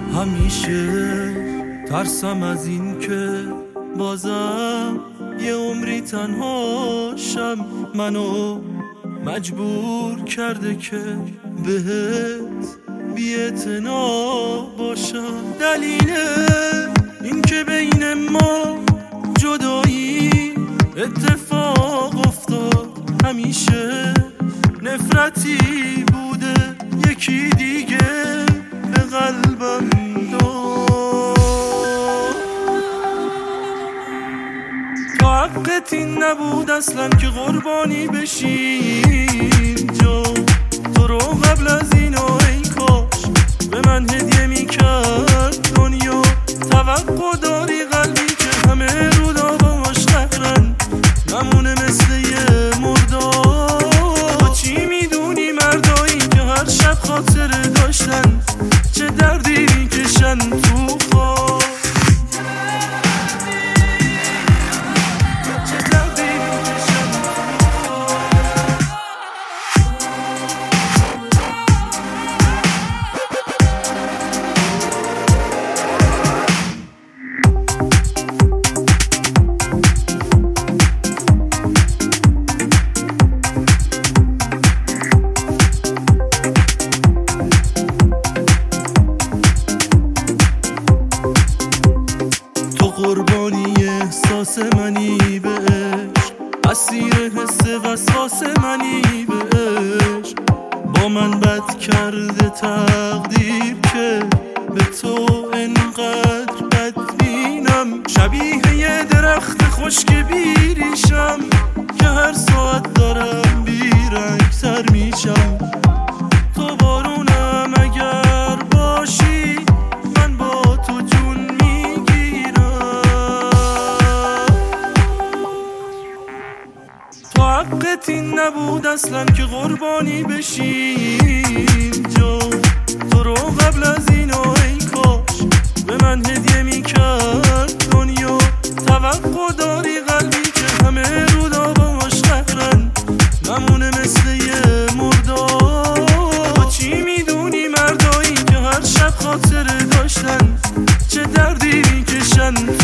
همیشه ترسم از این که بازم یه عمری تنهاشم، منو مجبور کرده که بهت بی‌اعتنا باشم. دلیل این که بین ما جدایی اتفاق افتاد همیشه نفرتی بوده، یکی دیگه به قلبم داد. تا حقت این نبود اصلا که قربانی بشیم جا تو رو قبل از اینو ای کاش به من هدیه میکرد دنیا. توقع داری قلبی که همه روداباش نخرن نمونه مثل یه مردار. چی میدونی مردایی که هر شب خاطره داشتن چه دردی میکشن تو خواب. قربانی احساس منی به عشق، اسیر حس وسواس منی به عشق. با من بد کرده تقدیر که به تو انقدر بدبینم. شبیه یه درخت خشک بیریشم که هر ساعت دارم بیرنگ‌تر میشم. تو بارونم اگر باشی من با تو جون حقت این نبود اصلا که قربانی بشیم جا تو رو قبل از اینو ای کاش به من هدیه میکرد دنیا. توقع داری قلبی که همه روداباش نخرن نمونه مثل یه مردار. چی میدونی مردایی که هر شب خاطره داشتن چه دردی میکشن